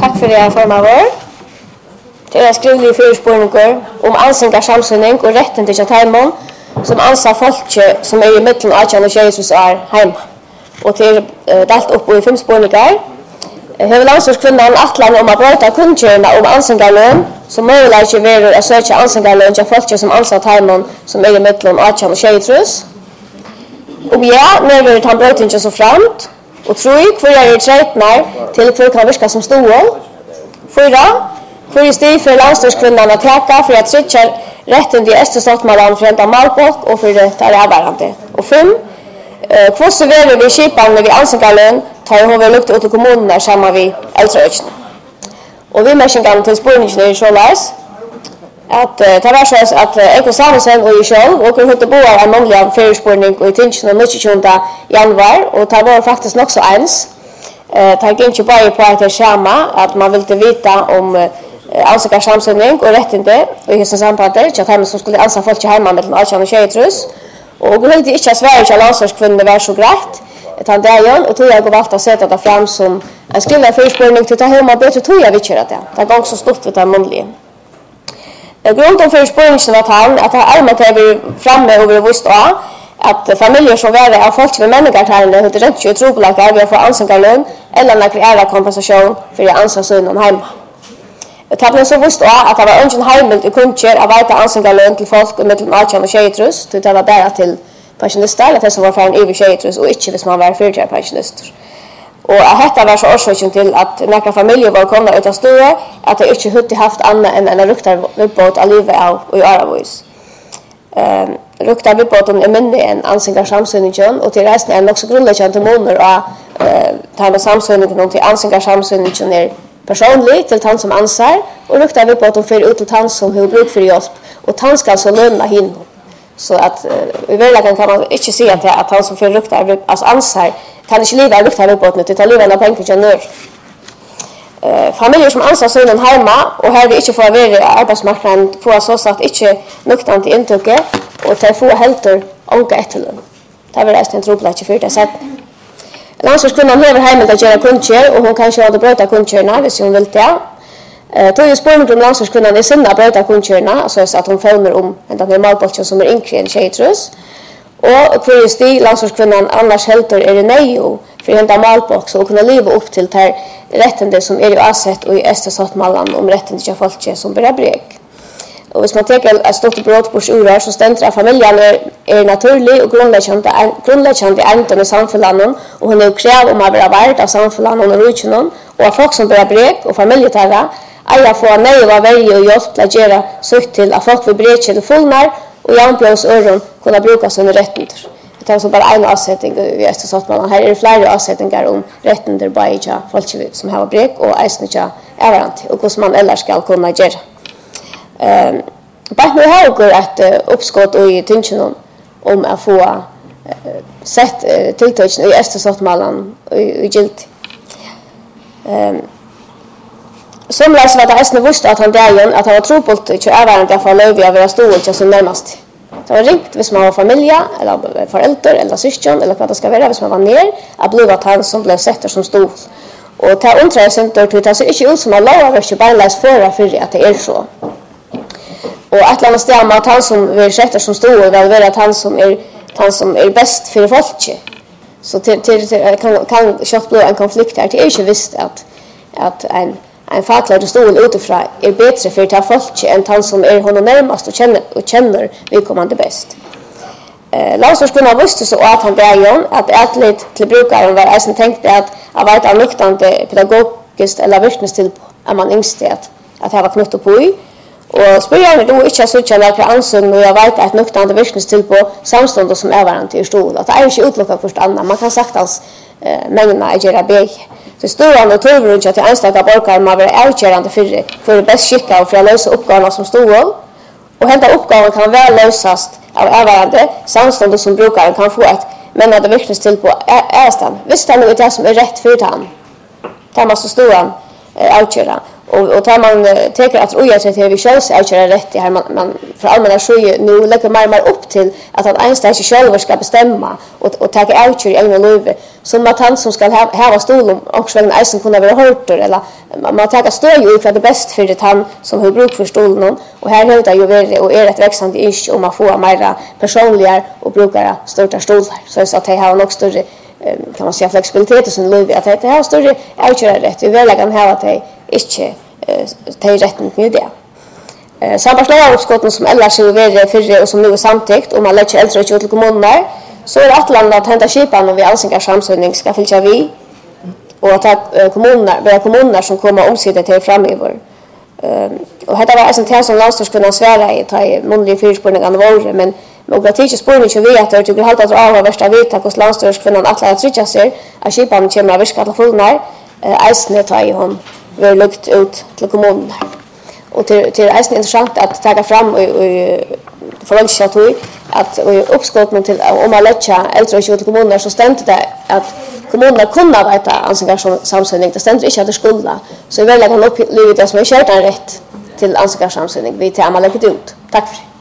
Tack för det, formavår. Det är skrivliga förespårningar om ansengar samsynning och rätten till heimon som ansar folk som är i mitten av 18 och 20 år hemma. Och till delt upp i 5 spårningar. Hur landsorskvinnan atlan om att bryta kundkörna om ansengarlön som möjligen inte vill att söka ansengarlön till folk som ansar heimon som är i mitten av 18 och 20 år. Och ja, när vi tar brötningen så framt och tror jag trätnar till för kan virka som stål. 4. För i stig för landsorskvinnan att täcka för att trycka rätten till Österstatsmallan för ända malpolk och för det är avvärande. Och 5. Kvosseverer vi kipan när vi ansengarlön tar jag över lukt ut i kommunerna samma vi äldreökna. Och vi människan till spårningen är så läs att det var så att Eko Samuelsen och jag själv och kunde inte bo en månlig förespårning och i tingen och 29 januari och det var faktiskt också ens. Det gick inte bara på att det samma att man ville veta om ansökar samsynning och rättinde och i hela sambandet att han som skulle ansa folk hemma med 18 och 20 år. Och det höll inte att Sverige till landsorskvinnor var så grejt. Utan det är och tog jag valt att sätta det fram som en skriven förespårning till att ta hemma bättre tog jag vitt det. Det är också stort vid det muntligen. Grunden om förespåringen var att det allmänt är framme över visst att familjer som var av folk med männigartärende hade rätt till trobolagar vid att få ansöngarlön eller några kompensation för att ansa synen hemma. Det blev så visst att det var ingen heimild i kundkör att veta ansöngarlön till folk mellan 18 och 20 år. Det var bara till pensionister, att det som var för en över 20 år och inte hvis man var 40 pensionister. Och detta var så orsaken till att några familjer var komna utan stora att de inte hade haft annat än en ruktar vibbåt av livet av och i Aravis. Ruktar vibbåten är mindre än ansengar samsynningen och till resten är också grundläggande till månader och tar med samsynningen och till ansengar samsynningen är personlig till han som ansar och ruktar vibbåten för ut till han som har bruk för hjälp och han ska alltså löna henne. Så att i verkligheten kan man inte säga att han som för ruktar alltså ansar kan inte leva ruktar vibbåten utan ta livet av pengar till nör. Familjer som ansar synen hemma och här vi inte får vara arbetsmarknaden får så sagt inte nuktan till intöket och till få helter ånka etterlön. Det var resten troplats i 4 sätt. Landsorskvinnan lever hemma att göra kundkör och hon kanske hade bröta kundkörna hvis hon vill det. Tog ju spårning om landsorskvinnan i sinna bröta kundkörna alltså så att hon följer om den här malbolten som är yngre än 20 år. Och för just det landsorskvinnan annars helter är det nej för hända malbox och kunna leva upp till det rättende som är i asset och i Österstatsmallan om rätten till folk som börjar brek. Och hvis man tänker att stort brott på urar så ständer att familjen är naturlig och grundläggande änden i samfunnet och hon är kräv om att vara värd av samfunnet och rutinen och att folk som börjar brek och familjetagga alla får nej och vara värre och hjälp till att göra sökt till att folk vill brek till fullnar och jämplås öron kunna bruka sina rättigheter. Det är så bara en avsättning i Österstatsmallan. Här är det flera avsättningar om rättigheter bara i folk som har brek och eisnitja överant och hur man ellers ska kunna göra. Bara nu har jag ett uppskott i tingen om att få sett tilltöjsen i Österstatsmallan i gilt. Somliga var det eisne visste att han dagen att han var trobult till överant att få löv av att stå till sin närmast. Det var ringt hvis man var familj eller föräldrar eller syskon eller vad det ska vara hvis man var ner att bli att han som blev sätter som stod. Och ta undrar till att det inte ut som att lova inte bara för att det är så. Och att landa stämma att han som vill sätta som stod och väl att han som är bäst för folket. Så kan kött bli en konflikt här. Det är inte visst att en facklig stol utifrån är bättre för att ta folk än han som är honom närmast och känner vidkommande bäst. Landsorskvinnan visste så att han började att ätligt till brukaren var jag som tänkte att vara ett annuktande pedagogiskt eller virkningstillpå att man yngste att det var knutt på i. Och spyrjande då inte så tjänar för ansökning och jag vet att nuktande virkningstillpå samstånd som är varandra i stol. Att det är inte utlockat först annan. Man kan saktans mängderna att göra bägge. Så stora och turvrunch att enstaka borgare man vara avgörande för bäst skicka och för att lösa uppgåvorna som stod. Och hända uppgåvan kan väl lösas av överande samstånd som brukaren kan få ett mängande virkningstillpå ärstan. Visst är det det som är rätt för han. Det måste stora avgöra. och tar man teker att oja sig till vi själva är rätt i här man för allmänna så nu lägger man upp till att han enstaka själva ska bestämma och ta avgör i egna liv som att han som ska ha stolen och svänga isen kunna vara hört eller man tar stöd ju för det bäst för det han som har bruk för stolen och här höjda ju vara och ett växande ish om man får mer personliga och brukar större stolar så att det har nog större kan man säga flexibilitet som liv att det har större avgör rätt vi vill lägga här att det inte ta rätten med det. Samarbetslagutskotten som ellers är över förre och som nu är samtyckt om man lägger äldre ut till kommuner så är Atlant att hända skipan och vi Alsingar samsynning ska fylla vi och att kommuner som kommer omsider till framöver. Och detta var en tema som landstyrelsen svära i ta i muntliga fyrspårningarna våre men några tidsspårningar spårning så vet att det halt att av värsta vita hos landstyrelsen att lära trycka sig att skipan kommer att virka till fullnar eisne ta i hon vi lukt ut till kommunen. Och till är intressant att ta fram och förhållningssätt att uppskottning till om man lägger äldre ut till kommuner så stämde det att kommunerna kunde veta ansökan som samsynning det stämde inte att det skulle så vi vill lägga upp livet som är kört rätt till ansökan samsynning vi till man lägger ut. Tack för det.